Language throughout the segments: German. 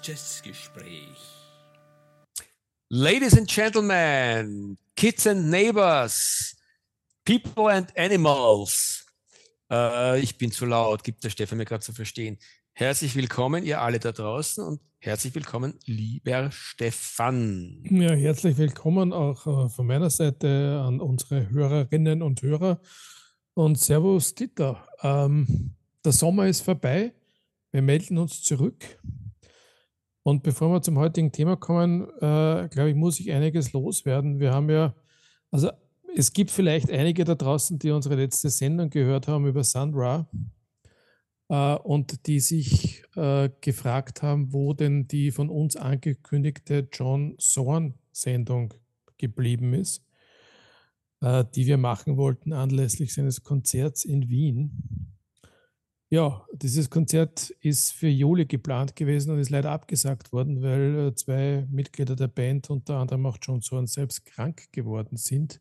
Jazzgespräch. Ladies and gentlemen, kids and neighbors, people and animals. Ich bin zu laut, gibt der Stefan mir gerade zu verstehen. Herzlich willkommen, ihr alle da draußen, und herzlich willkommen, lieber Stefan. Ja, herzlich willkommen auch von meiner Seite an unsere Hörerinnen und Hörer. Und Servus, Dieter. Der Sommer ist vorbei. Wir melden uns zurück. Und bevor wir zum heutigen Thema kommen, glaube ich, muss ich einiges loswerden. Wir haben ja, also es gibt vielleicht einige da draußen, die unsere letzte Sendung gehört haben über Sun Ra und die sich gefragt haben, wo denn die von uns angekündigte John Zorn-Sendung geblieben ist, die wir machen wollten anlässlich seines Konzerts in Wien. Ja, dieses Konzert ist für Juli geplant gewesen und ist leider abgesagt worden, weil zwei Mitglieder der Band, unter anderem auch John Zorn selbst, krank geworden sind.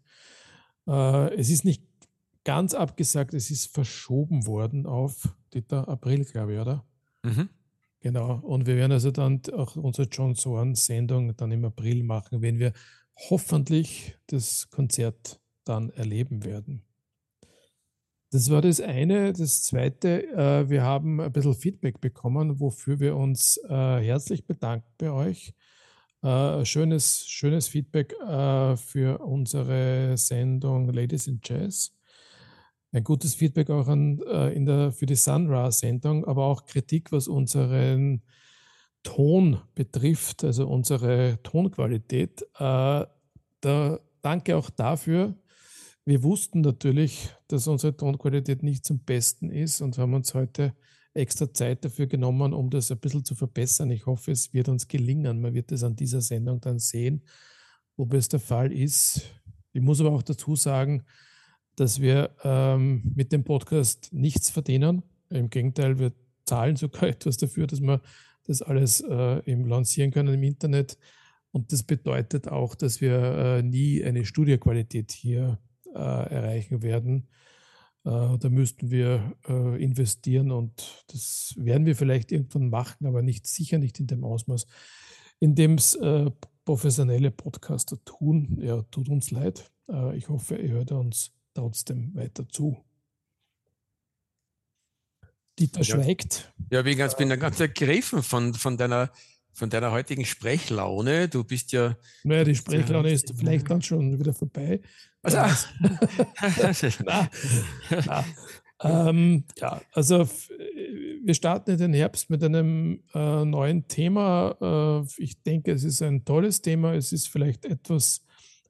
Es ist nicht ganz abgesagt, es ist verschoben worden auf April, glaube ich, oder? Mhm. Genau, und wir werden also dann auch unsere John Zorn-Sendung dann im April machen, wenn wir hoffentlich das Konzert dann erleben werden. Das war das eine. Das zweite, wir haben ein bisschen Feedback bekommen, wofür wir uns herzlich bedanken bei euch. Schönes Feedback für unsere Sendung Ladies in Jazz. Ein gutes Feedback auch für die Sun Ra-Sendung, aber auch Kritik, was unseren Ton betrifft, also unsere Tonqualität. Danke auch dafür. Wir wussten natürlich, dass unsere Tonqualität nicht zum Besten ist und haben uns heute extra Zeit dafür genommen, um das ein bisschen zu verbessern. Ich hoffe, es wird uns gelingen. Man wird es an dieser Sendung dann sehen, ob es der Fall ist. Ich muss aber auch dazu sagen, dass wir mit dem Podcast nichts verdienen. Im Gegenteil, wir zahlen sogar etwas dafür, dass wir das alles lancieren können im Internet. Und das bedeutet auch, dass wir nie eine Studioqualität hier erreichen werden. Da müssten wir investieren und das werden wir vielleicht irgendwann machen, aber sicher nicht in dem Ausmaß, in dem es professionelle Podcaster tun. Ja, tut uns leid. Ich hoffe, ihr hört uns trotzdem weiter zu. Dieter schweigt. Ja, ich bin ganz ergriffen von deiner heutigen Sprechlaune. Du bist ja... Naja, die Sprechlaune ist vielleicht dann schon wieder vorbei. Also, ja, also wir starten in den Herbst mit einem neuen Thema. Ich denke, es ist ein tolles Thema. Es ist vielleicht etwas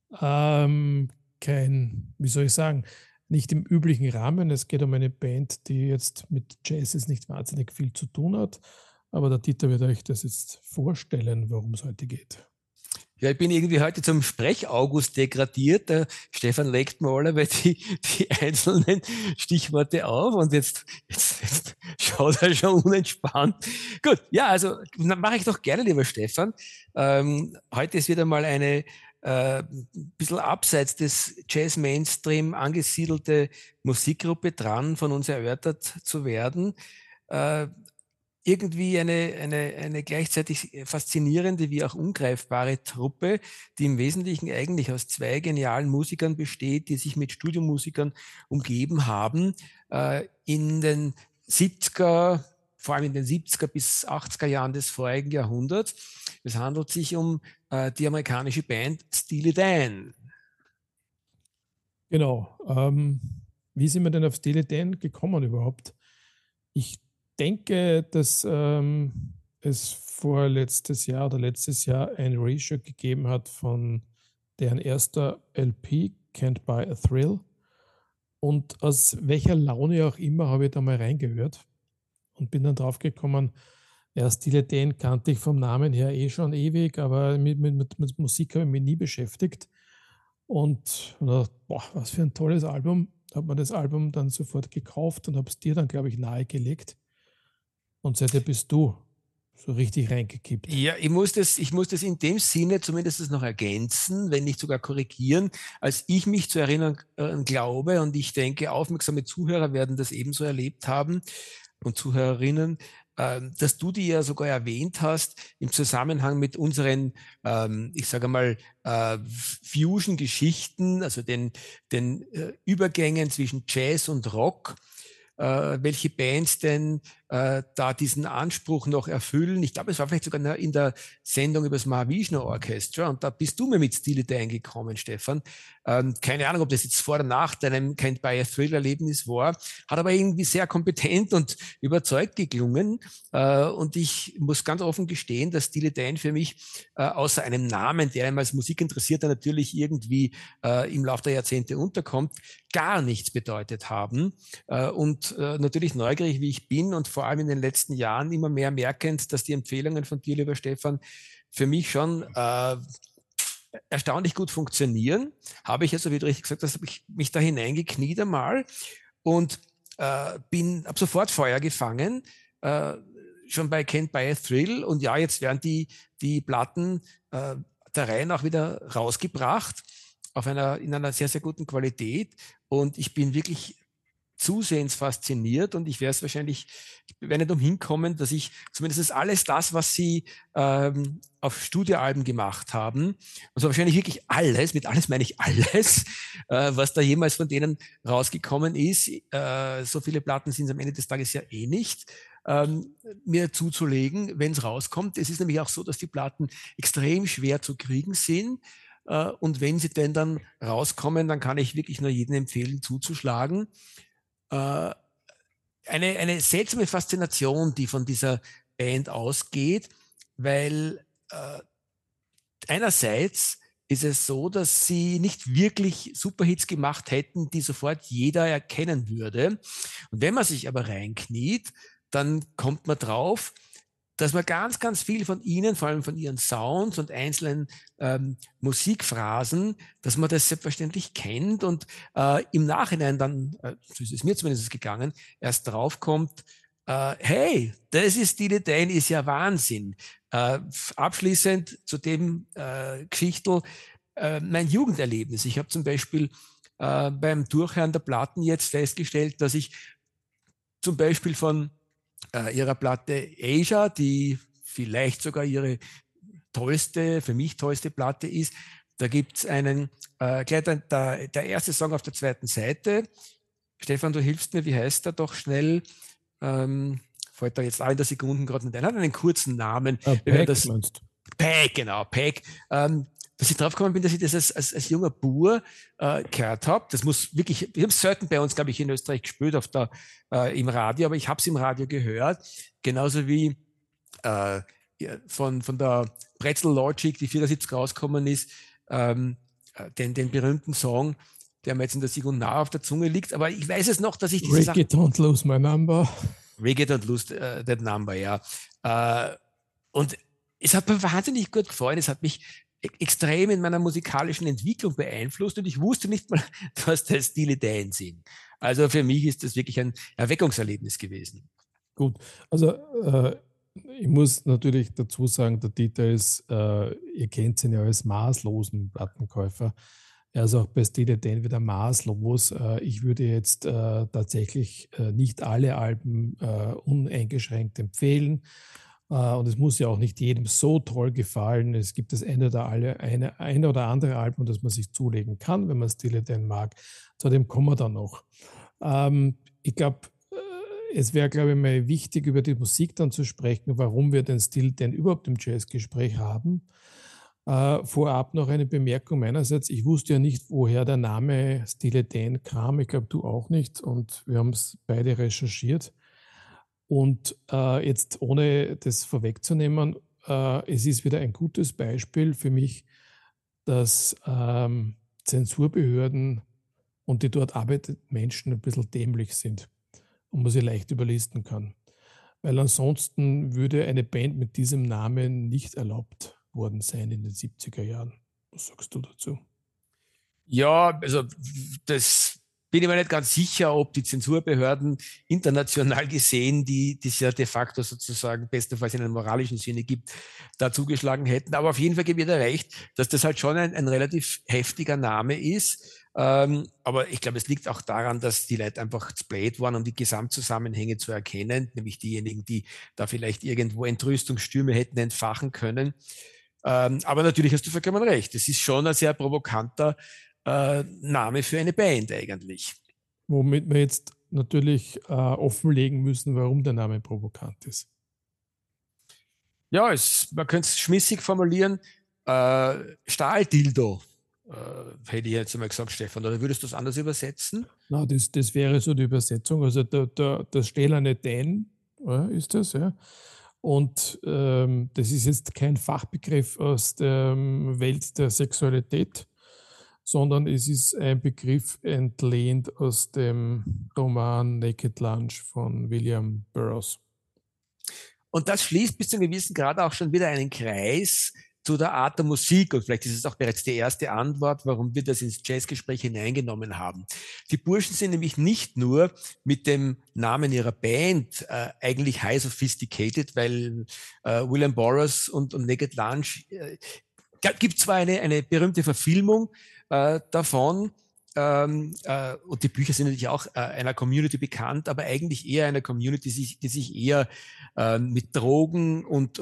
nicht im üblichen Rahmen. Es geht um eine Band, die jetzt mit Jazz nicht wahnsinnig viel zu tun hat. Aber der Dieter wird euch das jetzt vorstellen, worum es heute geht. Ja, ich bin irgendwie heute zum Sprech-August degradiert. Der Stefan legt mir alle die einzelnen Stichworte auf und jetzt schaut er schon unentspannt. Gut, ja, also mache ich doch gerne, lieber Stefan. Heute ist wieder mal eine bisschen abseits des Jazz-Mainstream angesiedelte Musikgruppe dran, von uns erörtert zu werden. Irgendwie eine gleichzeitig faszinierende wie auch ungreifbare Truppe, die im Wesentlichen eigentlich aus zwei genialen Musikern besteht, die sich mit Studiomusikern umgeben haben, in den 70er, vor allem in den 70er bis 80er Jahren des vorigen Jahrhunderts. Es handelt sich um die amerikanische Band Steely Dan. Genau. Wie sind wir denn auf Steely Dan gekommen überhaupt? Ich denke, dass es letztes Jahr ein Reissue gegeben hat von deren erster LP, Can't Buy a Thrill. Und aus welcher Laune auch immer habe ich da mal reingehört und bin dann drauf gekommen, ja, Steely Dan kannte ich vom Namen her schon ewig, aber mit Musik habe ich mich nie beschäftigt. Und dachte, boah, was für ein tolles Album. Da hat man das Album dann sofort gekauft und habe es dir dann, glaube ich, nahegelegt. Und seitdem bist du so richtig reingekippt. Ja, ich muss das in dem Sinne zumindest noch ergänzen, wenn nicht sogar korrigieren, als ich mich zu erinnern glaube, und ich denke, aufmerksame Zuhörer werden das ebenso erlebt haben und Zuhörerinnen, dass du die ja sogar erwähnt hast im Zusammenhang mit unseren, ich sage mal, Fusion-Geschichten, also den Übergängen zwischen Jazz und Rock, welche Bands denn da diesen Anspruch noch erfüllen. Ich glaube, es war vielleicht sogar in der Sendung über das Mahavishnu Orchestra und da bist du mir mit Steely Dan gekommen, Stefan. Keine Ahnung, ob das jetzt vor oder nach deinem Can't Buy a Thrill-Erlebnis war, hat aber irgendwie sehr kompetent und überzeugt geklungen. Und ich muss ganz offen gestehen, dass Steely Dan für mich außer einem Namen, der einem als Musikinteressierter natürlich irgendwie im Laufe der Jahrzehnte unterkommt, gar nichts bedeutet haben. Und natürlich neugierig, wie ich bin und vor allem in den letzten Jahren immer mehr merkend, dass die Empfehlungen von dir, lieber Stefan, für mich schon erstaunlich gut funktionieren. Habe ich also, wie du richtig gesagt hast, habe ich mich da hineingekniet einmal und habe sofort Feuer gefangen, schon bei Can't Buy a Thrill. Und ja, jetzt werden die Platten der Reihe nach wieder rausgebracht in einer sehr, sehr guten Qualität. Und ich bin wirklich zusehends fasziniert und ich werde nicht umhin kommen, dass ich zumindest alles das, was sie auf Studioalben gemacht haben, und so wahrscheinlich wirklich alles, mit alles meine ich alles, was da jemals von denen rausgekommen ist, so viele Platten sind es am Ende des Tages ja eh nicht, mir zuzulegen, wenn es rauskommt. Es ist nämlich auch so, dass die Platten extrem schwer zu kriegen sind. Und wenn sie denn dann rauskommen, dann kann ich wirklich nur jedem empfehlen, zuzuschlagen. Eine seltsame Faszination, die von dieser Band ausgeht, weil einerseits ist es so, dass sie nicht wirklich Superhits gemacht hätten, die sofort jeder erkennen würde. Und wenn man sich aber reinkniet, dann kommt man drauf, dass man ganz, ganz viel von ihnen, vor allem von ihren Sounds und einzelnen Musikphrasen, dass man das selbstverständlich kennt und im Nachhinein dann, so ist es mir zumindest gegangen, erst draufkommt, hey, das ist Steely Dan, ist ja Wahnsinn. Abschließend zu dem Geschichtel, mein Jugenderlebnis. Ich habe zum Beispiel beim Durchhören der Platten jetzt festgestellt, dass ich zum Beispiel von ihrer Platte Asia, die vielleicht sogar ihre für mich tollste Platte ist. Da gibt es gleich der erste Song auf der zweiten Seite. Stefan, du hilfst mir, wie heißt er doch schnell? Fällt da jetzt auch in der Sekunde gerade nicht ein. Hat einen kurzen Namen. Peck, genau, Peck. Dass ich drauf gekommen bin, dass ich das als junger Bur gehört habe. Das muss wirklich, ich habe es selten bei uns, glaube ich, in Österreich gespielt im Radio, aber ich habe es im Radio gehört. Genauso wie von der Pretzel Logic, die 74 rausgekommen ist, den berühmten Song, der mir jetzt in der Sieg und Nah auf der Zunge liegt. Aber ich weiß es noch, dass ich diese Reggae Don't Lose My Number. Reggae Don't Lose That Number, ja. Und es hat mir wahnsinnig gut gefallen. Es hat mich extrem in meiner musikalischen Entwicklung beeinflusst und ich wusste nicht mal, dass das Steely Dan sind. Also für mich ist das wirklich ein Erweckungserlebnis gewesen. Gut, also ich muss natürlich dazu sagen, der Dieter ist, ihr kennt ihn ja als maßlosen Plattenkäufer. Er ist auch bei Steely Dan wieder maßlos. Ich würde jetzt tatsächlich nicht alle Alben uneingeschränkt empfehlen. Und es muss ja auch nicht jedem so toll gefallen. Es gibt das eine oder andere Album, das man sich zulegen kann, wenn man Steely Dan mag. Zu dem kommen wir dann noch. Ich glaube, es wäre, glaube ich, mal wichtig, über die Musik dann zu sprechen, warum wir den Steely Dan überhaupt im Jazzgespräch haben. Vorab noch eine Bemerkung meinerseits. Ich wusste ja nicht, woher der Name Steely Dan kam. Ich glaube, du auch nicht. Und wir haben es beide recherchiert. Und jetzt, ohne das vorwegzunehmen, es ist wieder ein gutes Beispiel für mich, dass Zensurbehörden und die dort arbeitenden Menschen ein bisschen dämlich sind und man sie leicht überlisten kann. Weil ansonsten würde eine Band mit diesem Namen nicht erlaubt worden sein in den 70er Jahren. Was sagst du dazu? Ja, also das bin ich mir nicht ganz sicher, ob die Zensurbehörden international gesehen, die es ja de facto sozusagen bestenfalls in einem moralischen Sinne gibt, da zugeschlagen hätten. Aber auf jeden Fall gebe ich dir recht, dass das halt schon ein relativ heftiger Name ist. Aber ich glaube, es liegt auch daran, dass die Leute einfach spät waren, um die Gesamtzusammenhänge zu erkennen, nämlich diejenigen, die da vielleicht irgendwo Entrüstungsstürme hätten entfachen können. Aber natürlich hast du vollkommen recht. Es ist schon ein sehr provokanter Name für eine Band eigentlich. Womit wir jetzt natürlich offenlegen müssen, warum der Name provokant ist. Ja, man könnte es schmissig formulieren. Stahldildo, hätte ich jetzt einmal gesagt, Stefan. Oder würdest du es anders übersetzen? Na, das wäre so die Übersetzung. Also der stählerne Dan ist das, ja. Und das ist jetzt kein Fachbegriff aus der Welt der Sexualität, sondern es ist ein Begriff entlehnt aus dem Roman Naked Lunch von William Burroughs. Und das schließt bis zu einem gewissen Grad auch schon wieder einen Kreis zu der Art der Musik. Und vielleicht ist es auch bereits die erste Antwort, warum wir das ins Jazzgespräch hineingenommen haben. Die Burschen sind nämlich nicht nur mit dem Namen ihrer Band eigentlich high sophisticated, weil William Burroughs und Naked Lunch gibt zwar eine berühmte Verfilmung davon, und die Bücher sind natürlich auch einer Community bekannt, aber eigentlich eher einer Community, die sich eher mit Drogen und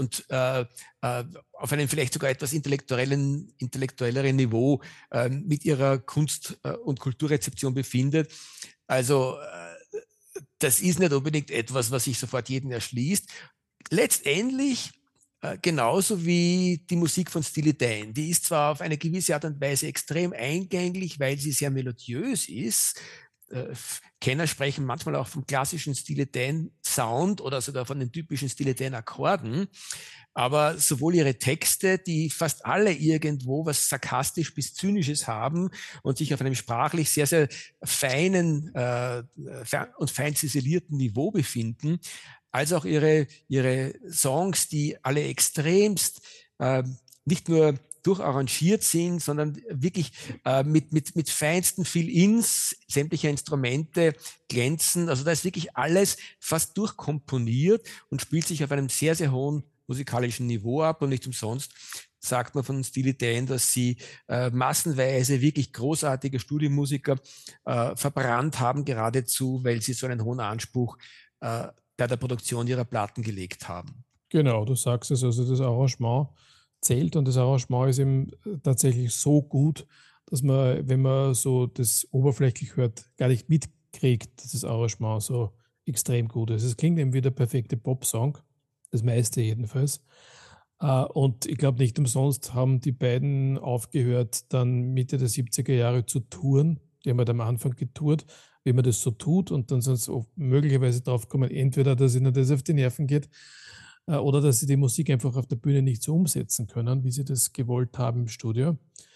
auf einem vielleicht sogar etwas intellektuelleren Niveau mit ihrer Kunst- und Kulturrezeption befindet. Also das ist nicht unbedingt etwas, was sich sofort jedem erschließt. Letztendlich genauso wie die Musik von Steely Dan. Die ist zwar auf eine gewisse Art und Weise extrem eingänglich, weil sie sehr melodiös ist. Kenner sprechen manchmal auch vom klassischen Steely Dan Sound oder sogar von den typischen Steely Dan Akkorden. Aber sowohl ihre Texte, die fast alle irgendwo was sarkastisch bis zynisches haben und sich auf einem sprachlich sehr, sehr feinen und fein ziselierten Niveau befinden, als auch ihre Songs, die alle extremst nicht nur durcharrangiert sind, sondern wirklich mit feinsten Fill-ins sämtlicher Instrumente glänzen. Also da ist wirklich alles fast durchkomponiert und spielt sich auf einem sehr, sehr hohen musikalischen Niveau ab. Und nicht umsonst sagt man von Steely Dan, dass sie massenweise wirklich großartige Studiomusiker verbrannt haben, geradezu, weil sie so einen hohen Anspruch bei der Produktion ihrer Platten gelegt haben. Genau, du sagst es, also das Arrangement zählt und das Arrangement ist eben tatsächlich so gut, dass man, wenn man so das oberflächlich hört, gar nicht mitkriegt, dass das Arrangement so extrem gut ist. Es klingt eben wie der perfekte Popsong, das meiste jedenfalls. Und ich glaube, nicht umsonst haben die beiden aufgehört, dann Mitte der 70er Jahre zu touren. Die haben halt am Anfang getourt, wie man das so tut, und dann sind sie möglicherweise drauf gekommen, entweder, dass ihnen das auf die Nerven geht, oder dass sie die Musik einfach auf der Bühne nicht so umsetzen können, wie sie das gewollt haben im Studio.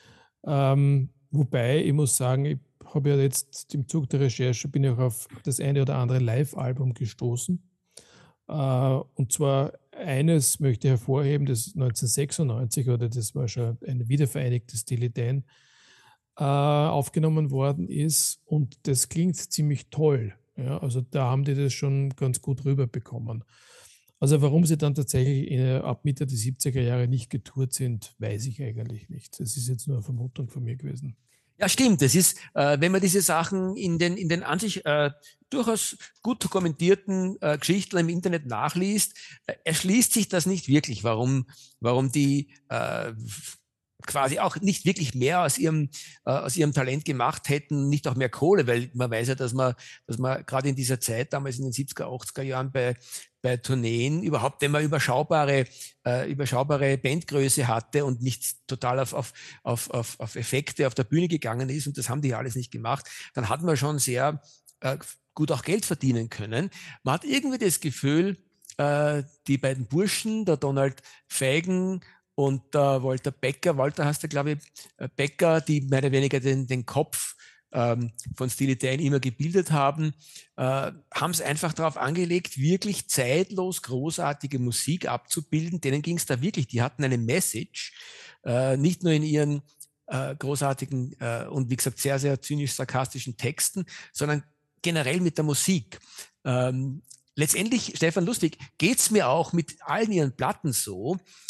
Wobei, ich muss sagen, ich habe ja jetzt im Zug der Recherche, bin ich auch auf das eine oder andere Live-Album gestoßen. Und zwar eines möchte ich hervorheben, das 1996, oder das war schon ein wiedervereinigtes Steely Dan, aufgenommen worden ist, und das klingt ziemlich toll. Ja, also da haben die das schon ganz gut rüberbekommen. Also warum sie dann tatsächlich ab Mitte der 70er Jahre nicht getourt sind, weiß ich eigentlich nicht. Das ist jetzt nur eine Vermutung von mir gewesen. Ja, stimmt. Das ist, wenn man diese Sachen in den an sich durchaus gut dokumentierten Geschichten im Internet nachliest, erschließt sich das nicht wirklich, warum die quasi auch nicht wirklich mehr aus ihrem Talent gemacht hätten, nicht auch mehr Kohle, weil man weiß ja, dass man gerade in dieser Zeit, damals in den 70er, 80er Jahren bei Tourneen überhaupt, wenn man überschaubare Bandgröße hatte und nicht total auf Effekte auf der Bühne gegangen ist, und das haben die alles nicht gemacht, dann hat man schon sehr gut auch Geld verdienen können. Man hat irgendwie das Gefühl, die beiden Burschen, der Donald Fagen und Walter Becker, Walter heißt er, glaube ich, Becker, die mehr oder weniger den Kopf von Steely Dan immer gebildet haben, haben es einfach darauf angelegt, wirklich zeitlos großartige Musik abzubilden. Denen ging es da wirklich, die hatten eine Message, nicht nur in ihren großartigen und wie gesagt sehr, sehr zynisch-sarkastischen Texten, sondern generell mit der Musik. Letztendlich, Stefan Lustig, geht es mir auch mit allen ihren Platten so.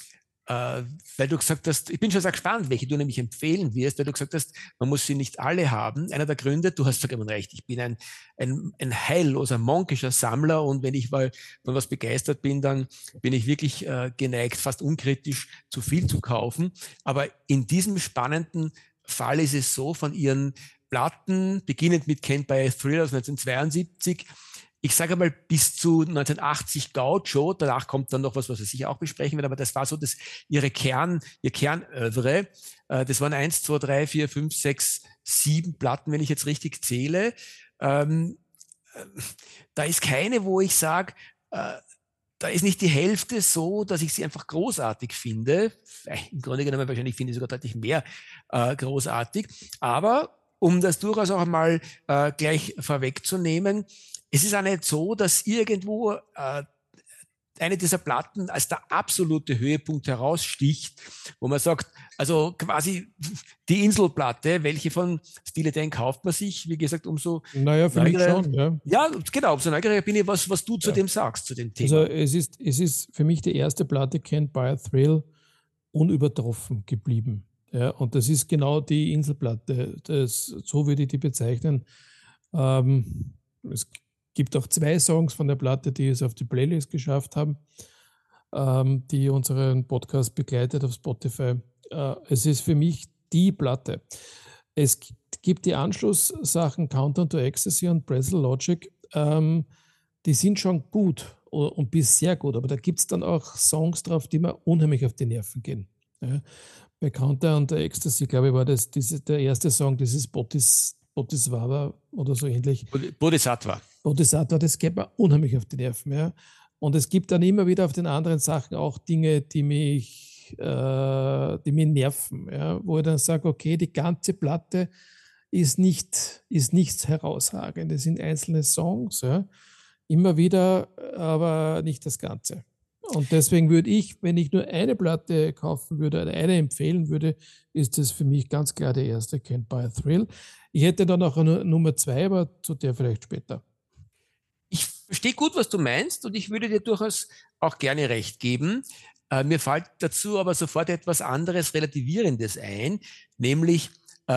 weil du gesagt hast, ich bin schon sehr gespannt, welche du nämlich empfehlen wirst, weil du gesagt hast, man muss sie nicht alle haben. Einer der Gründe, du hast vollkommen recht, ich bin ein heilloser, monkischer Sammler, und wenn ich mal von was begeistert bin, dann bin ich wirklich geneigt, fast unkritisch zu viel zu kaufen. Aber in diesem spannenden Fall ist es so, von ihren Platten, beginnend mit Can't Buy a Thrill aus 1972, ich sage mal bis zu 1980 Gaucho, danach kommt dann noch was wir sicher auch besprechen werden, aber das war so ihr Kernövre. Das waren 1, 2, 3, 4, 5, 6, 7 Platten, wenn ich jetzt richtig zähle. Ähm, äh, Da ist keine, wo ich sage, da ist nicht die Hälfte so, dass ich sie einfach großartig finde. Im Grunde genommen wahrscheinlich finde ich sogar deutlich mehr großartig. Aber um das durchaus auch einmal gleich vorwegzunehmen, es ist auch nicht so, dass irgendwo eine dieser Platten als der absolute Höhepunkt heraussticht, wo man sagt, also quasi die Inselplatte, welche von Steely Dan kauft man sich? Wie gesagt, umso Naja, für mich neugieriger. schon, ja. Ja, genau, umso neugieriger bin ich, was du zu Ja. dem sagst, zu dem Also Thema. es ist für mich die erste Platte Can't Buy a Thrill unübertroffen geblieben. Ja, und das ist genau die Inselplatte. So würde ich die bezeichnen. Es gibt auch 2 Songs von der Platte, die es auf die Playlist geschafft haben, die unseren Podcast begleitet auf Spotify. Es ist für mich die Platte. Es gibt die Anschlusssachen Countdown to Ecstasy und Brazil Logic, die sind schon gut und bis sehr gut, aber da gibt es dann auch Songs drauf, die mir unheimlich auf die Nerven gehen. Ja. Bei Countdown to Ecstasy, glaube ich, war das der erste Song, dieses Bodhisattva oder so ähnlich. Bodhisattva. Bodhisattva, das geht mir unheimlich auf die Nerven. Ja. Und es gibt dann immer wieder auf den anderen Sachen auch Dinge, die mich nerven, ja, wo ich dann sage, okay, die ganze Platte ist nichts Herausragendes. Es sind einzelne Songs, ja, immer wieder, aber nicht das Ganze. Und deswegen würde ich, wenn ich nur eine Platte kaufen würde, eine empfehlen würde, ist das für mich ganz klar der erste Can't Buy a Thrill. Ich hätte dann auch eine Nummer 2, aber zu der vielleicht später. Ich verstehe gut, was du meinst, und ich würde dir durchaus auch gerne recht geben. Mir fällt dazu aber sofort etwas anderes, Relativierendes ein, nämlich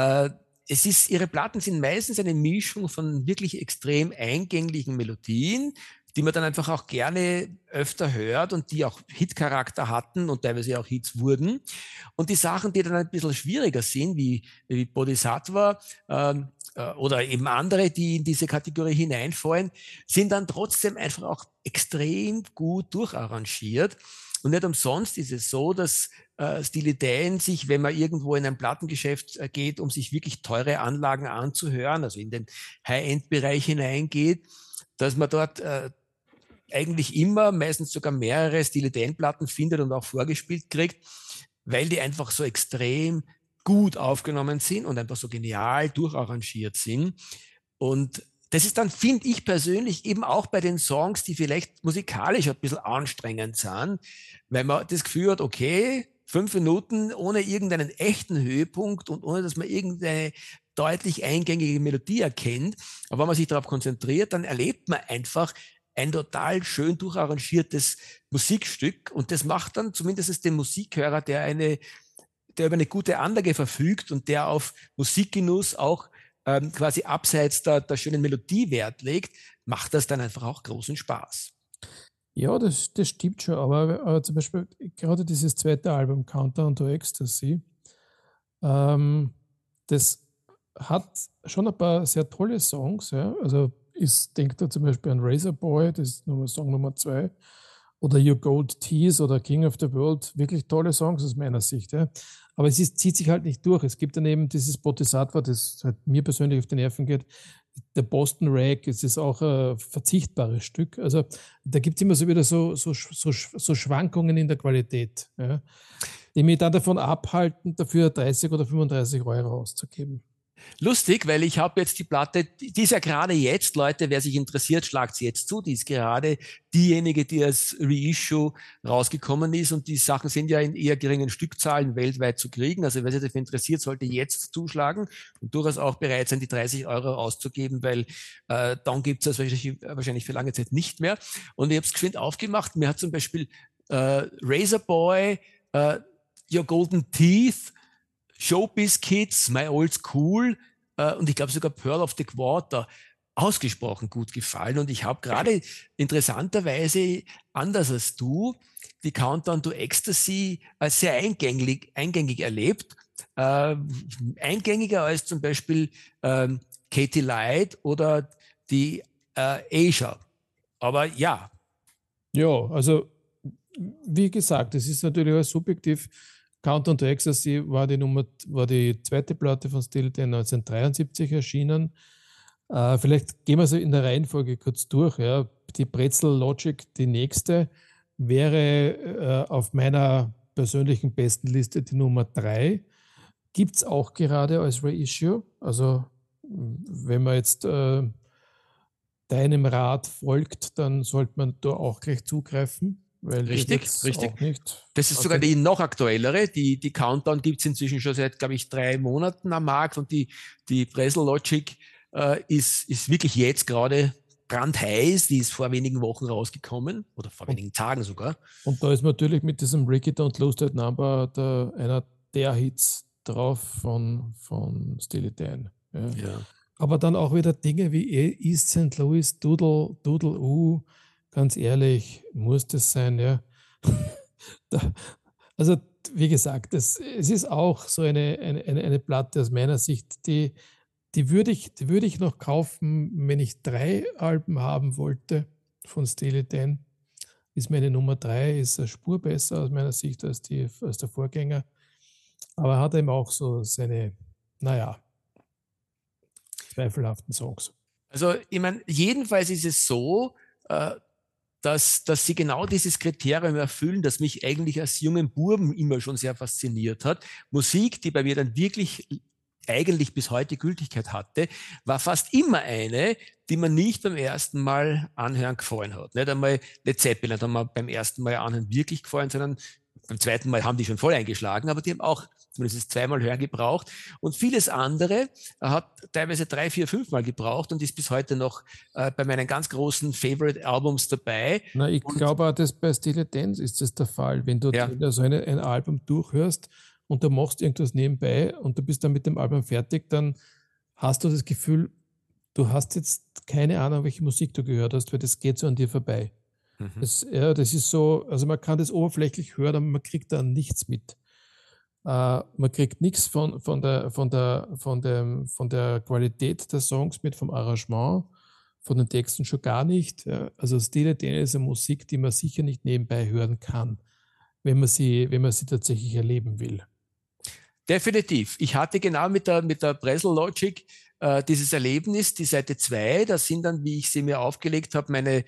ihre Platten sind meistens eine Mischung von wirklich extrem eingänglichen Melodien, die man dann einfach auch gerne öfter hört und die auch Hitcharakter hatten und teilweise auch Hits wurden. Und die Sachen, die dann ein bisschen schwieriger sind, wie Bodhisattva oder eben andere, die in diese Kategorie hineinfallen, sind dann trotzdem einfach auch extrem gut durcharrangiert. Und nicht umsonst ist es so, dass Steely Dan sich, wenn man irgendwo in ein Plattengeschäft geht, um sich wirklich teure Anlagen anzuhören, also in den High-End-Bereich hineingeht, dass man dort eigentlich immer, meistens sogar mehrere Steely Dan-Platten findet und auch vorgespielt kriegt, weil die einfach so extrem gut aufgenommen sind und einfach so genial durcharrangiert sind. Und das ist dann, finde ich persönlich, eben auch bei den Songs, die vielleicht musikalisch ein bisschen anstrengend sind, weil man das Gefühl hat, okay, 5 Minuten ohne irgendeinen echten Höhepunkt und ohne, dass man irgendeine deutlich eingängige Melodie erkennt. Aber wenn man sich darauf konzentriert, dann erlebt man einfach ein total schön durcharrangiertes Musikstück, und das macht dann zumindest den Musikhörer, der über eine gute Anlage verfügt und der auf Musikgenuss auch quasi abseits der schönen Melodie Wert legt, macht das dann einfach auch großen Spaß. Ja, das stimmt schon, aber zum Beispiel gerade dieses zweite Album, Countdown to Ecstasy, ähm, das hat schon ein paar sehr tolle Songs. Ja. Also ich denke da zum Beispiel an Razor Boy, das ist Song Nummer 2, oder Your Gold Tease oder King of the World, wirklich tolle Songs aus meiner Sicht. Ja. Aber zieht sich halt nicht durch. Es gibt dann eben dieses Bodhisattva, das halt mir persönlich auf die Nerven geht. Der Boston Rag, es ist auch ein verzichtbares Stück. Also da gibt es immer so wieder so Schwankungen in der Qualität, ja, die mich dann davon abhalten, dafür 30 oder 35 Euro auszugeben. Lustig, weil ich habe jetzt die Platte, die ist ja gerade jetzt, Leute, wer sich interessiert, schlagt sie jetzt zu, die ist gerade diejenige, die als Reissue rausgekommen ist, und die Sachen sind ja in eher geringen Stückzahlen weltweit zu kriegen, also wer sich dafür interessiert, sollte jetzt zuschlagen und durchaus auch bereit sein, die 30 Euro auszugeben, weil dann gibt es das wahrscheinlich für lange Zeit nicht mehr. Und ich habe es geschwind aufgemacht, mir hat zum Beispiel Razor Boy Your Golden Teeth, Showbiz Kids, My Old School und ich glaube sogar Pearl of the Quarter ausgesprochen gut gefallen. Und ich habe gerade interessanterweise, anders als du, die Countdown to Ecstasy als sehr eingängig erlebt. Eingängiger als zum Beispiel Katy Light oder die Asia. Aber ja. Ja, also wie gesagt, es ist natürlich alles subjektiv. Countdown to Ecstasy war die zweite Platte von Steely Dan 1973 erschienen. Vielleicht gehen wir so in der Reihenfolge kurz durch. Ja. Die Pretzel Logic, die nächste, wäre auf meiner persönlichen Bestenliste die Nummer 3. Gibt es auch gerade als Reissue. Also wenn man jetzt deinem Rat folgt, dann sollte man da auch gleich zugreifen. Weil Richtig. auch nicht. Das ist sogar die noch aktuellere. Die Countdown gibt es inzwischen schon seit, glaube ich, 3 Monaten am Markt und die Bresel Logic ist wirklich jetzt gerade brandheiß. Die ist vor wenigen Wochen rausgekommen oder vor wenigen Tagen sogar. Und da ist natürlich mit diesem Ricky Don't Lose That Number einer der Hits drauf von Steely Dan. Ja. Aber dann auch wieder Dinge wie East St. Louis, Doodle ganz ehrlich, muss das sein, ja. Also, wie gesagt, es ist auch so eine Platte aus meiner Sicht, die würde ich noch kaufen, wenn ich 3 Alben haben wollte von Steely Dan. Ist meine Nummer 3, ist eine Spur besser aus meiner Sicht als der Vorgänger. Aber hat eben auch so seine, zweifelhaften Songs. Also, ich meine, jedenfalls ist es so, dass sie genau dieses Kriterium erfüllen, das mich eigentlich als jungen Buben immer schon sehr fasziniert hat. Musik, die bei mir dann wirklich eigentlich bis heute Gültigkeit hatte, war fast immer eine, die man nicht beim ersten Mal anhören gefallen hat. Nicht einmal Led Zeppelin hat mir beim ersten Mal anhören wirklich gefallen, sondern beim zweiten Mal haben die schon voll eingeschlagen, aber die haben auch zumindest 2-mal hören gebraucht. Und vieles andere hat teilweise 3, 4, 5 Mal gebraucht und ist bis heute noch bei meinen ganz großen Favorite-Albums dabei. Na, ich glaube auch, dass bei Steely Dan ist das der Fall. Wenn du so ein Album durchhörst und du machst irgendwas nebenbei und du bist dann mit dem Album fertig, dann hast du das Gefühl, du hast jetzt keine Ahnung, welche Musik du gehört hast, weil das geht so an dir vorbei. Das ist so, also man kann das oberflächlich hören, aber man kriegt da nichts mit. Man kriegt nichts von der Qualität der Songs mit, vom Arrangement, von den Texten schon gar nicht. Also Steely Dan ist eine Musik, die man sicher nicht nebenbei hören kann, wenn man sie tatsächlich erleben will. Definitiv. Ich hatte genau mit der Bresel Logic dieses Erlebnis, die Seite 2, da sind dann, wie ich sie mir aufgelegt habe, meine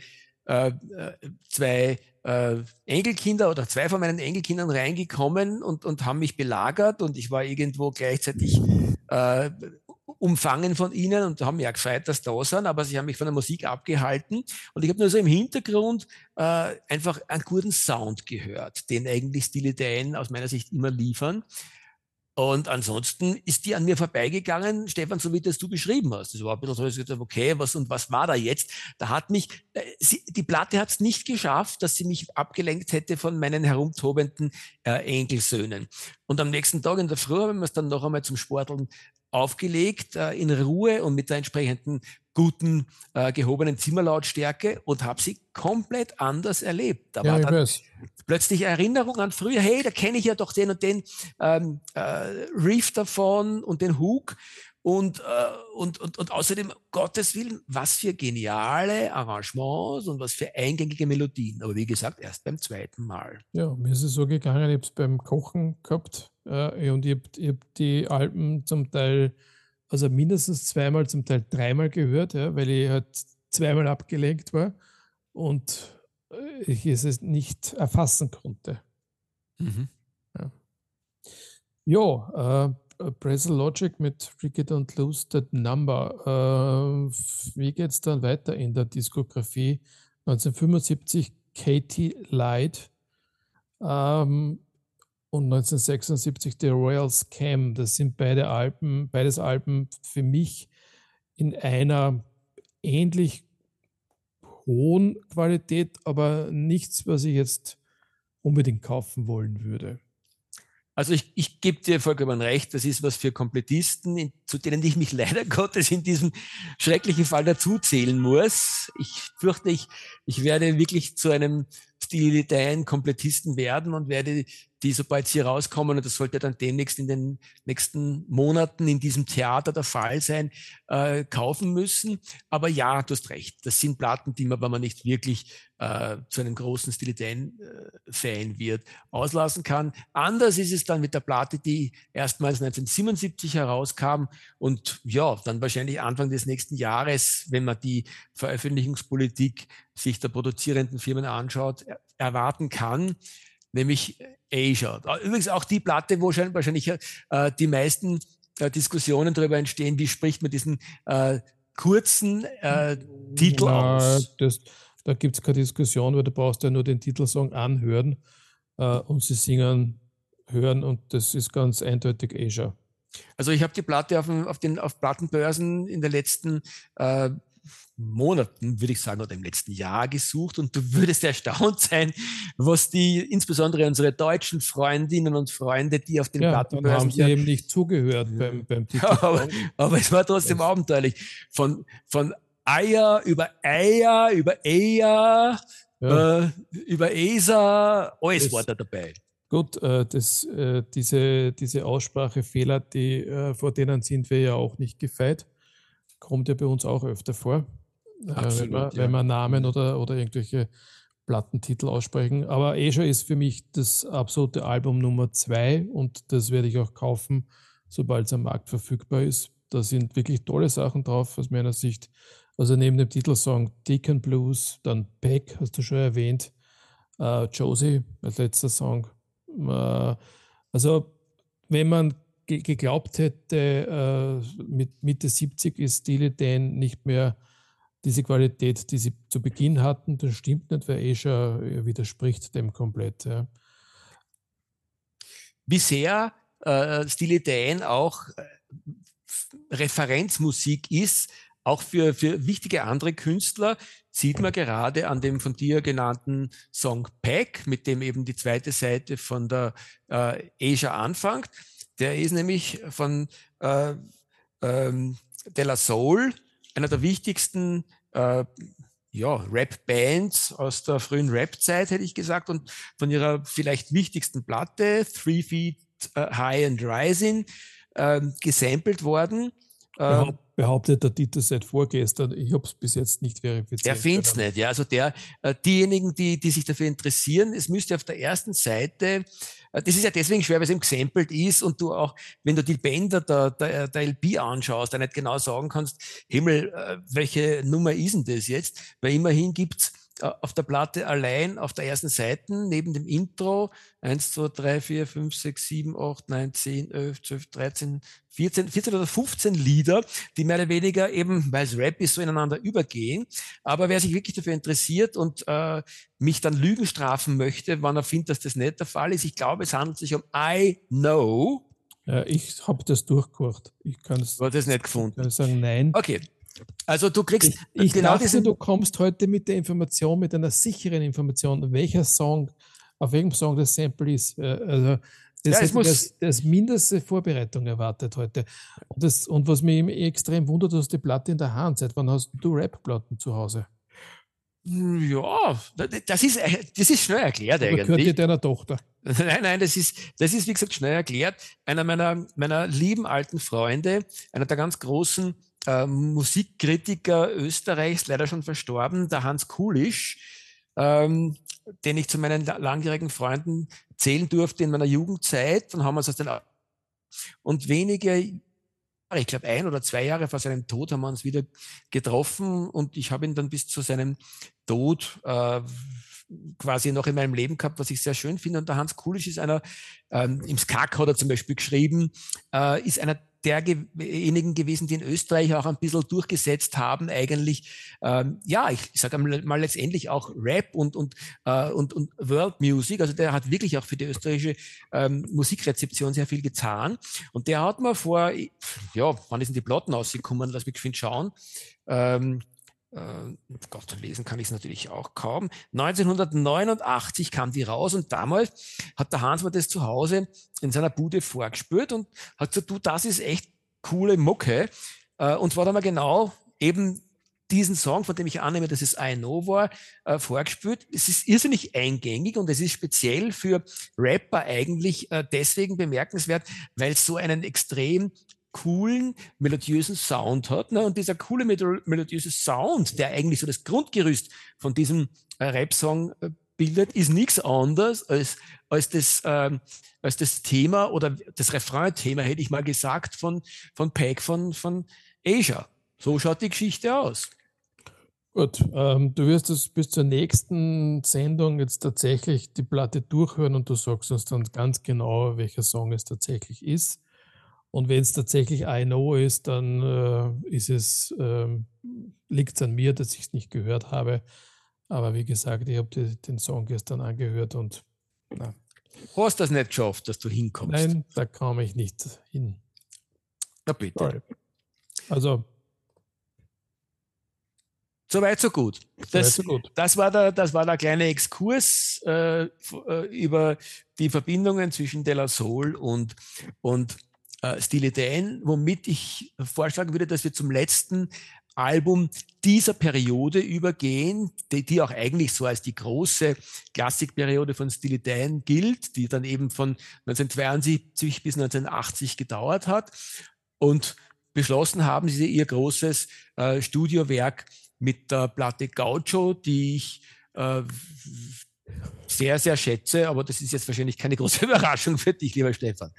2 Enkelkinder oder 2 von meinen Enkelkindern reingekommen und haben mich belagert und ich war irgendwo gleichzeitig umfangen von ihnen und haben ja gefreut, dass da sind, aber sie haben mich von der Musik abgehalten und ich habe nur so im Hintergrund einfach einen guten Sound gehört, den eigentlich Steely Dan aus meiner Sicht immer liefern. Und ansonsten ist die an mir vorbeigegangen, Stefan, so wie das du beschrieben hast. Das war ein bisschen so, dass ich gesagt habe, okay, was war da jetzt? Da hat mich, die Platte hat es nicht geschafft, dass sie mich abgelenkt hätte von meinen herumtobenden Enkelsöhnen. Und am nächsten Tag in der Früh haben wir es dann noch einmal zum Sporteln aufgelegt, in Ruhe und mit der entsprechenden guten, gehobenen Zimmerlautstärke und habe sie komplett anders erlebt. Da war dann plötzlich Erinnerung an früher, hey, da kenne ich ja doch den und den Riff davon und den Hook und außerdem, Gottes Willen, was für geniale Arrangements und was für eingängige Melodien. Aber wie gesagt, erst beim 2. Mal. Ja, mir ist es so gegangen, ich habe es beim Kochen gehabt und ich hab die Alben zum Teil, also mindestens 2-mal, zum Teil 3-mal gehört, weil ich halt 2-mal abgelenkt war und ich es nicht erfassen konnte. Ja, Bresel Logic mit Ricky Don't Lose That Number. Wie geht es dann weiter in der Diskografie? 1975 Katy Light und 1976 The Royal Scam. Das sind beides Alben für mich in einer ähnlich hohen Qualität, aber nichts, was ich jetzt unbedingt kaufen wollen würde. Also ich gebe dir vollkommen recht, das ist was für Komplettisten, zu denen ich mich leider Gottes in diesem schrecklichen Fall dazuzählen muss. Ich fürchte, ich werde wirklich zu einem stilitän Komplettisten werden und werde die, sobald sie rauskommen, und das sollte dann demnächst in den nächsten Monaten in diesem Theater der Fall sein, kaufen müssen. Aber ja, du hast recht, das sind Platten, die man, wenn man nicht wirklich zu einem großen Stilitän-Fan wird, auslassen kann. Anders ist es dann mit der Platte, die erstmals 1977 herauskam und ja, dann wahrscheinlich Anfang des nächsten Jahres, wenn man die Veröffentlichungspolitik sich der produzierenden Firmen anschaut, erwarten kann, nämlich Asia. Übrigens auch die Platte, wo wahrscheinlich die meisten Diskussionen darüber entstehen, wie spricht man diesen kurzen Titel aus. Da gibt es keine Diskussion, weil du brauchst ja nur den Titelsong anhören und sie singen, hören und das ist ganz eindeutig Asia. Also ich habe die Platte auf Plattenbörsen in den letzten Monaten, würde ich sagen, oder im letzten Jahr gesucht und du würdest erstaunt sein, was insbesondere unsere deutschen Freundinnen und Freunde, die auf den Plattenbörsen... Dann haben sie eben nicht zugehört beim Titel. Ja, aber es war trotzdem abenteuerlich. Von Eier, über ESA, alles war da dabei. Gut, diese Aussprachefehler, vor denen sind wir ja auch nicht gefeit. Kommt ja bei uns auch öfter vor. Absolut, wenn wir Namen oder irgendwelche Plattentitel aussprechen. Aber Asia ist für mich das absolute Album Nummer 2 und das werde ich auch kaufen, sobald es am Markt verfügbar ist. Da sind wirklich tolle Sachen drauf aus meiner Sicht. Also neben dem Titelsong Deacon Blues, dann Peck, hast du schon erwähnt, Josie als letzter Song. Also wenn man geglaubt hätte, mit Mitte 70 ist Steely Dan nicht mehr diese Qualität, die sie zu Beginn hatten, das stimmt nicht, weil Asia widerspricht dem komplett. Ja. Wie sehr Steely Dan auch Referenzmusik ist, auch für wichtige andere Künstler, sieht man gerade an dem von dir genannten Song Pack, mit dem eben die zweite Seite von der Asia anfängt. Der ist nämlich von De La Soul, einer der wichtigsten Rap-Bands aus der frühen Rap-Zeit, hätte ich gesagt, und von ihrer vielleicht wichtigsten Platte, 3 Feet High and Rising, gesampelt worden. Behauptet der Dieter seit vorgestern. Ich habe es bis jetzt nicht verifiziert. Der findet es nicht, ja. Also diejenigen, die sich dafür interessieren, es müsste auf der ersten Seite, das ist ja deswegen schwer, weil es eben gesampelt ist und du auch, wenn du die Bänder der LP anschaust, da nicht genau sagen kannst, Himmel, welche Nummer ist denn das jetzt? Weil immerhin gibt's auf der Platte allein auf der ersten Seite neben dem Intro 1, 2, 3, 4, 5, 6, 7, 8, 9, 10, 11, 12, 13, 14 oder 15 Lieder, die mehr oder weniger eben, weil es Rap ist, so ineinander übergehen. Aber wer sich wirklich dafür interessiert und mich dann Lügen strafen möchte, wann er findet, dass das nicht der Fall ist, ich glaube, es handelt sich um I Know. Ja, ich habe das durchgehört. Du hast das nicht gefunden. Ich kann sagen, nein. Okay. Also du kriegst ich genau dachte, du kommst heute mit der Information, mit einer sicheren Information, auf welchem Song das Sample ist. Also das mindeste Vorbereitung erwartet heute. Und was mich extrem wundert, du hast die Platte in der Hand. Seit wann hast du Rap-Platten zu Hause? Ja, das ist schnell erklärt eigentlich. Gehört dir deiner Tochter? Nein, das ist wie gesagt schnell erklärt. Einer meiner lieben alten Freunde, einer der ganz großen Musikkritiker Österreichs, leider schon verstorben, der Hans Kulisch, den ich zu meinen langjährigen Freunden zählen durfte in meiner Jugendzeit. Dann haben wir uns aus den und wenige, ich glaube 1 oder 2 Jahre vor seinem Tod haben wir uns wieder getroffen und ich habe ihn dann bis zu seinem Tod quasi noch in meinem Leben gehabt, was ich sehr schön finde. Und der Hans Kulisch ist einer, im Skak hat er zum Beispiel geschrieben, ist einer derjenigen gewesen, die in Österreich auch ein bisschen durchgesetzt haben, eigentlich, ich sage mal letztendlich auch Rap und World Music. Also der hat wirklich auch für die österreichische Musikrezeption sehr viel getan. Und der hat mir wann ist denn die Platten rausgekommen? Lass mich geschwind schauen. Gott, lesen kann ich es natürlich auch kaum. 1989 kam die raus und damals hat der Hans mir das zu Hause in seiner Bude vorgespielt und hat gesagt, du, das ist echt coole Mucke. Und zwar haben wir genau eben diesen Song, von dem ich annehme, dass es I Know war, vorgespielt. Es ist irrsinnig eingängig und es ist speziell für Rapper eigentlich deswegen bemerkenswert, weil es so einen extrem coolen, melodiösen Sound hat. Ne? Und dieser coole, melodiöse Sound, der eigentlich so das Grundgerüst von diesem Rap-Song bildet, ist nichts anderes als, als das Thema oder das Refrain-Thema, hätte ich mal gesagt, von Peck von Asia. So schaut die Geschichte aus. Gut, du wirst es bis zur nächsten Sendung jetzt tatsächlich die Platte durchhören und du sagst uns dann ganz genau, welcher Song es tatsächlich ist. Und wenn es tatsächlich I Know ist, dann liegt es an mir, dass ich es nicht gehört habe. Aber wie gesagt, ich habe den Song gestern angehört und na, Du hast das nicht geschafft, dass du hinkommst. nein, da kam ich nicht hin. Na bitte. Sorry. Also, Soweit, so gut. so gut. Das war der kleine Exkurs über die Verbindungen zwischen De La Soul und Steely Dan, womit ich vorschlagen würde, dass wir zum letzten Album dieser Periode übergehen, die auch eigentlich so als die große Klassikperiode von Steely Dan gilt, die dann eben von 1972 bis 1980 gedauert hat. Und beschlossen haben sie ihr großes Studiowerk mit der Platte Gaucho, die ich sehr, sehr schätze, aber das ist jetzt wahrscheinlich keine große Überraschung für dich, lieber Stefan.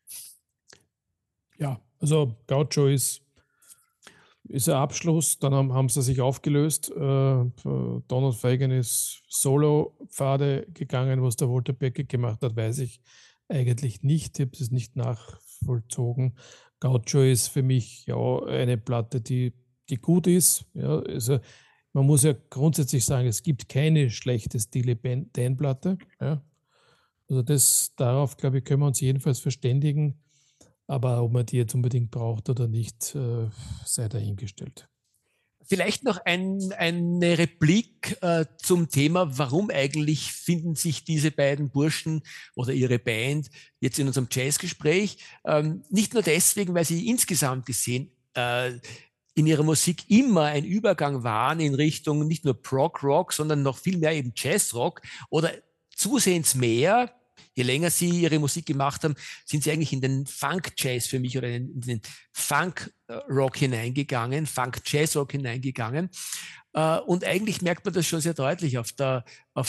Ja, also Gaucho ist ein Abschluss, dann haben sie sich aufgelöst. Donald Fagen ist Solo-Pfade gegangen, was der Walter Becker gemacht hat, weiß ich eigentlich nicht. Ich habe es nicht nachvollzogen. Gaucho ist für mich ja eine Platte, die gut ist. Ja, also man muss ja grundsätzlich sagen, es gibt keine schlechte Steely Dan-Platte. Ja. Also darauf, glaube ich, können wir uns jedenfalls verständigen. Aber ob man die jetzt unbedingt braucht oder nicht, sei dahingestellt. Vielleicht noch eine Replik zum Thema, warum eigentlich finden sich diese beiden Burschen oder ihre Band jetzt in unserem Jazzgespräch. Nicht nur deswegen, weil sie insgesamt gesehen in ihrer Musik immer ein Übergang waren in Richtung nicht nur Prog-Rock, sondern noch viel mehr eben Jazz-Rock oder zusehends mehr. Je länger sie ihre Musik gemacht haben, sind sie eigentlich in den Funk-Jazz für mich oder in den Funk-Rock hineingegangen, Funk-Jazz-Rock hineingegangen. Und eigentlich merkt man das schon sehr deutlich auf der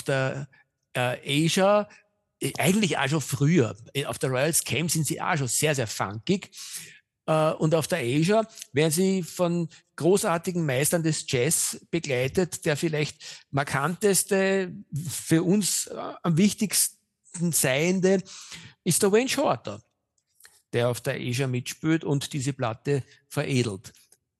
Asia, eigentlich auch schon früher. Auf der Royals Camp sind sie auch schon sehr, sehr funkig. Und auf der Asia werden sie von großartigen Meistern des Jazz begleitet. Der vielleicht markanteste, für uns am wichtigsten seiende ist der Wayne Shorter, der auf der Asia mitspielt und diese Platte veredelt.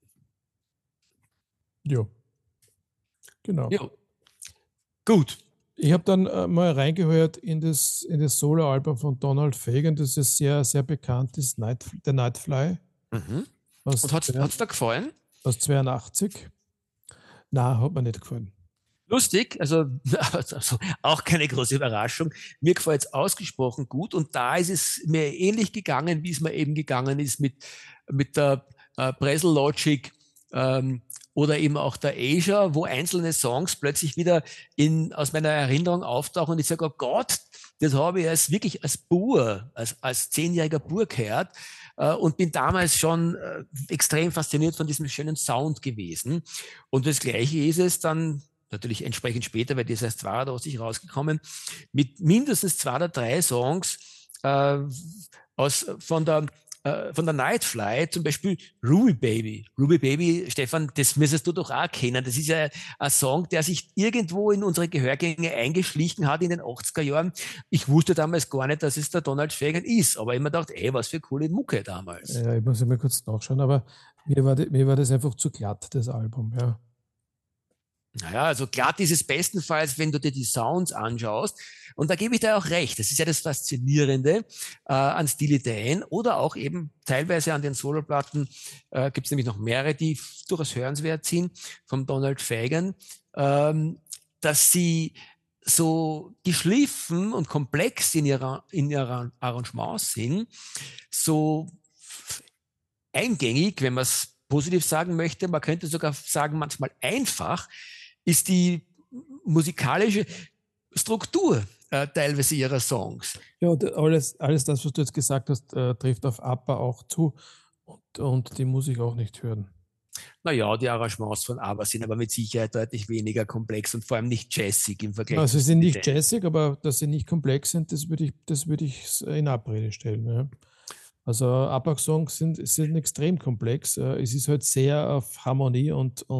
Ja, genau. Ja. Gut. Ich habe dann mal reingehört in das Solo-Album von Donald Fagen, das ist sehr, sehr bekannt ist, The Nightfly. Mhm. Und hat es dir gefallen? Aus 82. Nein, hat mir nicht gefallen. Lustig, also auch keine große Überraschung. Mir gefällt es ausgesprochen gut und da ist es mir ähnlich gegangen, wie es mir eben gegangen ist mit der Bresel Logic oder eben auch der Asia, wo einzelne Songs plötzlich wieder aus meiner Erinnerung auftauchen und ich sage, oh Gott, das habe ich wirklich als Bur, als 10-jähriger Bur gehört und bin damals schon extrem fasziniert von diesem schönen Sound gewesen. Und das Gleiche ist es dann natürlich entsprechend später, weil das erst 82 rausgekommen, mit mindestens 2 oder 3 Songs von der Nightfly, zum Beispiel Ruby Baby. Ruby Baby, Stefan, das müsstest du doch auch kennen. Das ist ja ein Song, der sich irgendwo in unsere Gehörgänge eingeschlichen hat in den 80er Jahren. Ich wusste damals gar nicht, dass es der Donald Fagen ist, aber immer gedacht, ey, was für coole Mucke damals. Ja, ich muss mal kurz nachschauen, aber mir war das einfach zu glatt, das Album, ja. Naja, also glatt ist es bestenfalls, wenn du dir die Sounds anschaust. Und da gebe ich dir auch recht. Das ist ja das Faszinierende an Steely Dan oder auch eben teilweise an den Soloplatten. Gibt es nämlich noch mehrere, die durchaus hörenswert sind, vom Donald Fagen, dass sie so geschliffen und komplex in ihrer Arrangements sind, so eingängig, wenn man es positiv sagen möchte. Man könnte sogar sagen, manchmal einfach ist die musikalische Struktur teilweise ihrer Songs. Ja, und alles das, was du jetzt gesagt hast, trifft auf ABBA auch zu und die muss ich auch nicht hören. Naja, die Arrangements von ABBA sind aber mit Sicherheit deutlich weniger komplex und vor allem nicht jazzig im Vergleich Na, zu sie sind Steely nicht Dan. jazzig, aber dass sie nicht komplex sind, das würde ich in Abrede stellen. Ja. Also ABBA-Songs sind extrem komplex. Es ist halt sehr auf Harmonie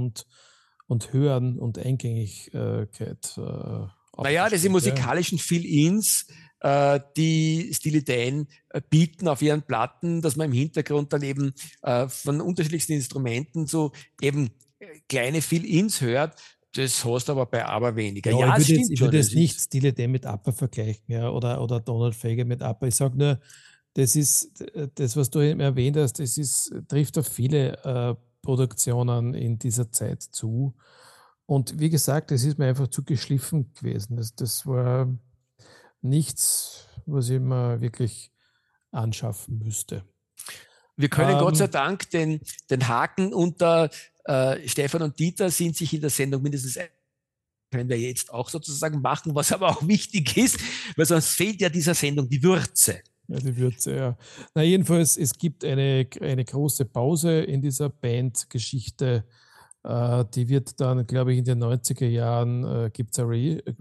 und Hören und Eingängigkeit Naja, diese abgestellt. Ja. musikalischen Fill-Ins, die Steely Dan bieten auf ihren Platten, dass man im Hintergrund dann eben von unterschiedlichsten Instrumenten so eben kleine Fill-Ins hört, das hast du aber bei ABBA weniger. Ja, ich Ja, es würde jetzt, stimmt ich schon, würde es jetzt nicht ist, Steely Dan mit ABBA vergleichen, ja, oder Donald Fagen mit ABBA. Ich sage nur, das ist das, was du eben erwähnt hast, trifft auf viele Produktionen in dieser Zeit zu. Und wie gesagt, es ist mir einfach zu geschliffen gewesen. Das war nichts, was ich mir wirklich anschaffen müsste. wir können Gott sei Ähm, Dank den Haken unter Stefan und Dieter sind sich in der Sendung mindestens können wir jetzt auch sozusagen machen, was aber auch wichtig ist, weil sonst fehlt ja dieser Sendung die Würze. Ja, die Würze, ja. Na, jedenfalls, es gibt eine große Pause in dieser Bandgeschichte. Die wird dann, glaube ich, in den 90er Jahren gibt es eine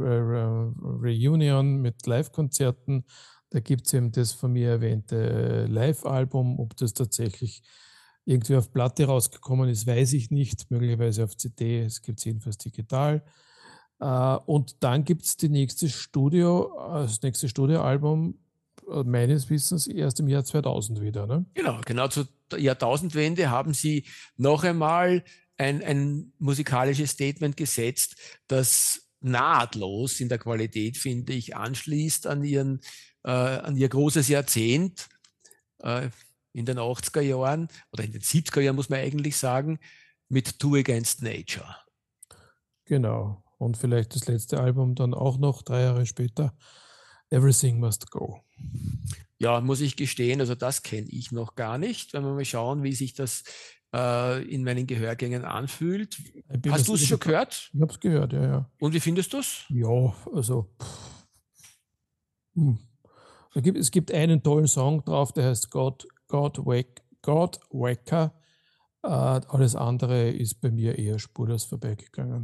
Reunion mit Live-Konzerten. Da gibt es eben das von mir erwähnte Live-Album. Ob das tatsächlich irgendwie auf Platte rausgekommen ist, weiß ich nicht. Möglicherweise auf CD. Es gibt es jedenfalls digital. Und dann gibt es das nächste Studioalbum meines Wissens erst im Jahr 2000 wieder. Ne? Genau zur Jahrtausendwende haben sie noch einmal ein musikalisches Statement gesetzt, das nahtlos in der Qualität, finde ich, anschließt an ihr großes Jahrzehnt äh, in den 80er Jahren oder in den 70er Jahren, muss man eigentlich sagen, mit Two Against Nature. Genau. Und vielleicht das letzte Album dann auch noch 3 Jahre später. Everything Must Go. Ja, muss ich gestehen, also das kenne ich noch gar nicht. Wenn wir mal schauen, wie sich das in meinen Gehörgängen anfühlt. Ich bin mir Hast du es sicher, schon gehört? ich habe es gehört, ja, ja. Und wie findest du es? Ja, also. Hm. Es gibt einen tollen Song drauf, der heißt God Wacker. Alles andere ist bei mir eher spurlos vorbeigegangen.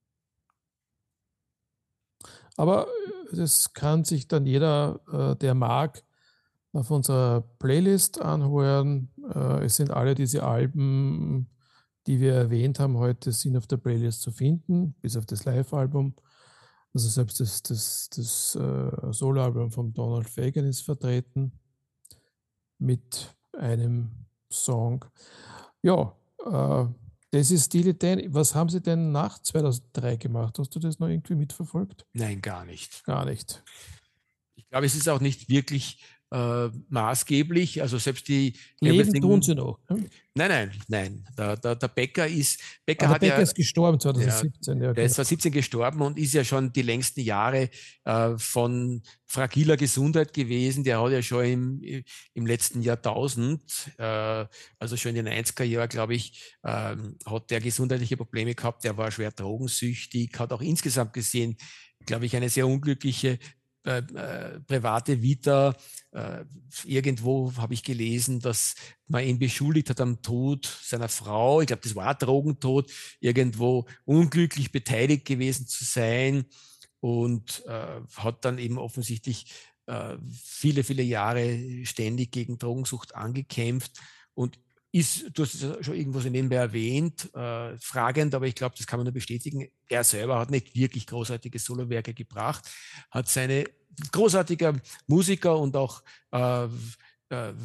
Aber das kann sich dann jeder, der mag, auf unserer Playlist anhören. Es sind alle diese Alben, die wir erwähnt haben heute, sind auf der Playlist zu finden, bis auf das Live-Album. Also selbst das Soloalbum von Donald Fagen ist vertreten mit einem Song. Ja, das ist Steely Dan. Was haben Sie denn nach 2003 gemacht? Hast du das noch irgendwie mitverfolgt? Nein, gar nicht. Gar nicht. Ich glaube, es ist auch nicht wirklich maßgeblich. Also selbst die Leben tun Everything. sie noch. Ne? Nein. Der Becker Der hat Becker ja, ist gestorben ja, 2017, ja, der ist genau. 2017 gestorben und ist ja schon die längsten Jahre von fragiler Gesundheit gewesen. Der hat ja schon im letzten Jahrtausend, also schon in den 90er Jahren, glaube ich, hat der gesundheitliche Probleme gehabt. Der war schwer drogensüchtig, hat auch insgesamt gesehen, glaube ich, eine sehr unglückliche private Vita. Irgendwo habe ich gelesen, dass man ihn beschuldigt hat am Tod seiner Frau. Ich glaube, das war ein Drogentod, irgendwo unglücklich beteiligt gewesen zu sein und hat dann eben offensichtlich viele Jahre ständig gegen Drogensucht angekämpft und ist, du hast es schon irgendwo so nebenbei erwähnt, fragend, aber ich glaube, das kann man nur bestätigen. Er selber hat nicht wirklich großartige Solowerke gebracht, hat seine großartiger Musiker und auch äh,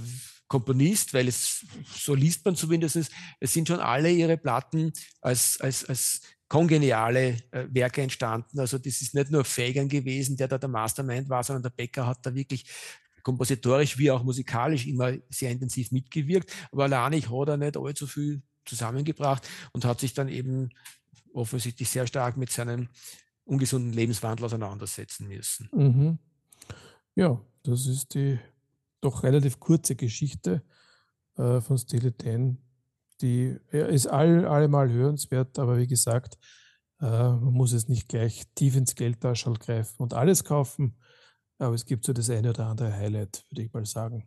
Komponist, weil so liest man zumindest, es sind schon alle ihre Platten als kongeniale Werke entstanden. Also das ist nicht nur Fagan gewesen, der da der Mastermind war, sondern der Becker hat da wirklich kompositorisch wie auch musikalisch immer sehr intensiv mitgewirkt. Aber Lanich hat er nicht allzu viel zusammengebracht und hat sich dann eben offensichtlich sehr stark mit seinem ungesunden Lebenswandel auseinandersetzen müssen. Mhm. Ja, das ist die doch relativ kurze Geschichte von Steely Dan. Die ist allemal hörenswert, aber wie gesagt, man muss es nicht gleich tief ins Geldtaschel greifen und alles kaufen, aber es gibt so das eine oder andere Highlight, würde ich mal sagen.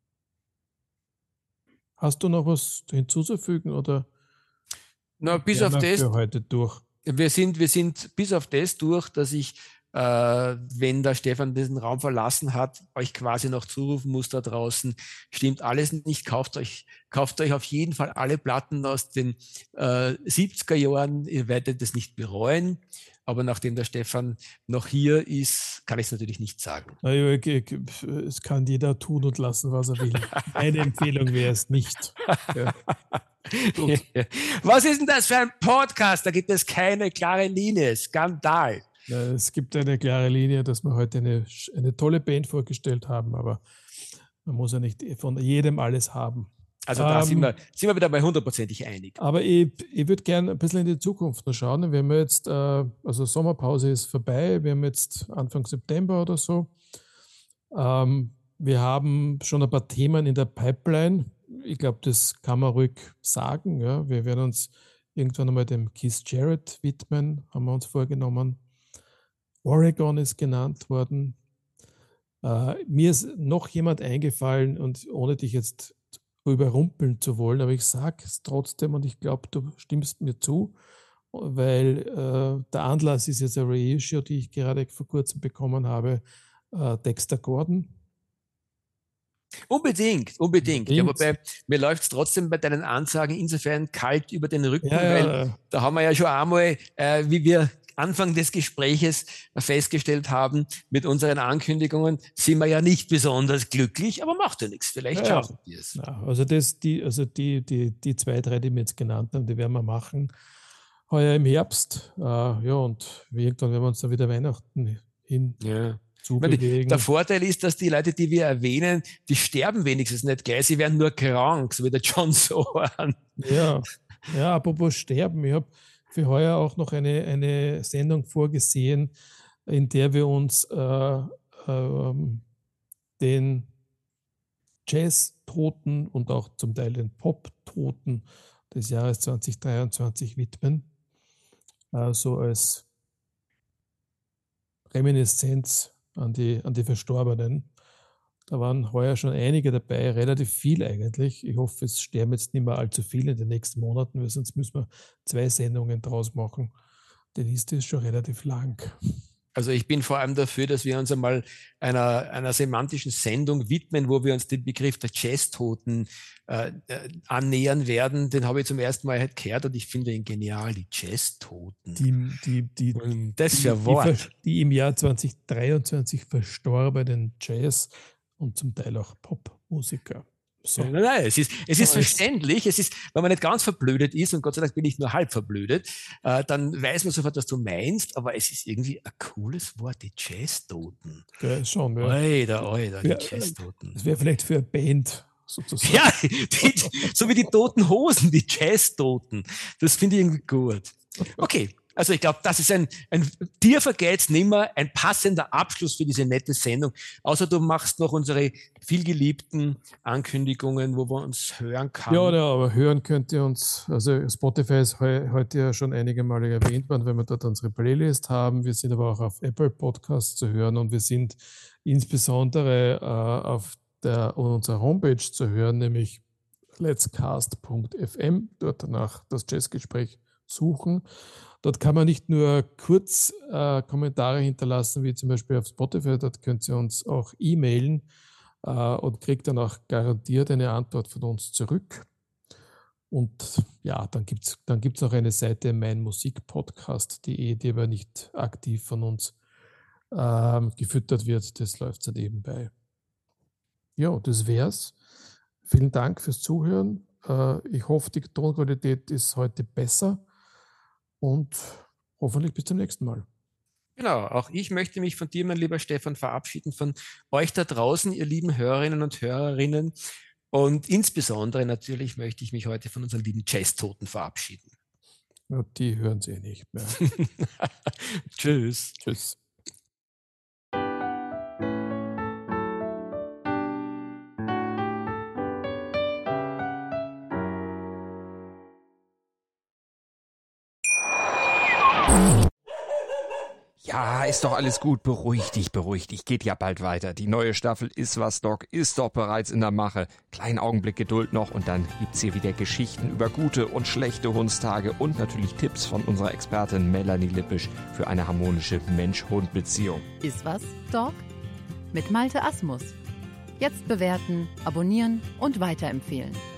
Hast du noch was hinzuzufügen oder Bis auf das, für heute durch? wir sind bis auf das durch, dass ich, wenn der Stefan diesen Raum verlassen hat, euch quasi noch zurufen muss da draußen, stimmt alles nicht, kauft euch auf jeden Fall alle Platten aus den 70er Jahren, ihr werdet es nicht bereuen. Aber nachdem der Stefan noch hier ist, kann ich es natürlich nicht sagen. Es kann jeder tun und lassen, was er will. Meine Empfehlung wäre es nicht. Ja. Was ist denn das für ein Podcast? Da gibt es keine klare Linie. Skandal. Es gibt eine klare Linie, dass wir heute eine tolle Band vorgestellt haben, aber man muss ja nicht von jedem alles haben. Also da sind wir wieder bei 100%ig einig. Aber ich würde gerne ein bisschen in die Zukunft noch schauen. Wir haben jetzt, also Sommerpause ist vorbei, wir haben jetzt Anfang September oder so. Wir haben schon ein paar Themen in der Pipeline. Ich glaube, das kann man ruhig sagen. Ja. Wir werden uns irgendwann einmal dem Keith Jarrett widmen, haben wir uns vorgenommen. Oregon ist genannt worden. Mir ist noch jemand eingefallen und ohne dich jetzt überrumpeln zu wollen, aber ich sage es trotzdem und ich glaube, du stimmst mir zu, weil der Anlass ist jetzt eine Reissue, die ich gerade vor kurzem bekommen habe, Dexter Gordon. Unbedingt. Ja, wobei, mir läuft es trotzdem bei deinen Ansagen insofern kalt über den Rücken, weil da haben wir ja schon einmal, wie wir Anfang des Gespräches festgestellt haben, mit unseren Ankündigungen sind wir ja nicht besonders glücklich, aber macht ja nichts. Vielleicht schaffen wir es. Ja, also die 2, 3, die wir jetzt genannt haben, die werden wir machen heuer im Herbst. Ja, und irgendwann werden wir uns dann wieder Weihnachten hin zubewegen. Der Vorteil ist, dass die Leute, die wir erwähnen, die sterben wenigstens nicht gleich, sie werden nur krank, so wie der John Sohan. Ja, apropos sterben, ich habe für heuer auch noch eine Sendung vorgesehen, in der wir uns den Jazz-Toten und auch zum Teil den Pop-Toten des Jahres 2023 widmen. So als Reminiszenz an die Verstorbenen. Da waren heuer schon einige dabei, relativ viel eigentlich. Ich hoffe, es sterben jetzt nicht mehr allzu viele in den nächsten Monaten, weil sonst müssen wir 2 Sendungen draus machen. Die Liste ist schon relativ lang. Also ich bin vor allem dafür, dass wir uns einmal einer semantischen Sendung widmen, wo wir uns den Begriff der Jazztoten annähern werden. Den habe ich zum ersten Mal halt gehört und ich finde ihn genial, die Jazztoten. Das für Wort. Die im Jahr 2023 verstorbenen Jazz- und zum Teil auch Popmusiker. So. Nein, es ist verständlich. Es ist, wenn man nicht ganz verblödet ist, und Gott sei Dank bin ich nur halb verblödet, dann weiß man sofort, was du meinst, aber es ist irgendwie ein cooles Wort, die Jazztoten. Ja, schon, ja. Alter, die Jazztoten. Das wäre vielleicht für eine Band sozusagen. Ja, so wie die Toten Hosen, die Jazztoten. Das finde ich irgendwie gut. Okay. Also ich glaube, das ist ein dir vergeht's nimmer, ein passender Abschluss für diese nette Sendung. Außer du machst noch unsere vielgeliebten Ankündigungen, wo wir uns hören können. Ja, aber hören könnt ihr uns, also Spotify ist heute ja schon einige Male erwähnt worden, wenn wir dort unsere Playlist haben. Wir sind aber auch auf Apple Podcasts zu hören und wir sind insbesondere auf unserer Homepage zu hören, nämlich letscast.fm, dort danach das Jazzgespräch suchen. Dort kann man nicht nur kurz Kommentare hinterlassen, wie zum Beispiel auf Spotify, dort könnt ihr uns auch e-mailen und kriegt dann auch garantiert eine Antwort von uns zurück. Und ja, dann gibt's noch eine Seite meinmusikpodcast.de, die aber nicht aktiv von uns gefüttert wird. Das läuft so nebenbei. Ja, das wär's Vielen Dank fürs Zuhören. Ich hoffe, die Tonqualität ist heute besser und hoffentlich bis zum nächsten Mal. Genau, auch ich möchte mich von dir, mein lieber Stefan, verabschieden, von euch da draußen, ihr lieben Hörerinnen und Hörerinnen. Und insbesondere natürlich möchte ich mich heute von unseren lieben Jazztoten verabschieden. Ja, die hören Sie nicht mehr. Tschüss. Tschüss. Ja, ist doch alles gut. Beruhig dich. Geht ja bald weiter. Die neue Staffel Ist was, Doc ist doch bereits in der Mache. Kleinen Augenblick Geduld noch und dann gibt's hier wieder Geschichten über gute und schlechte Hundstage und natürlich Tipps von unserer Expertin Melanie Lippisch für eine harmonische Mensch-Hund-Beziehung. Ist was, Doc? Mit Malte Asmus. Jetzt bewerten, abonnieren und weiterempfehlen.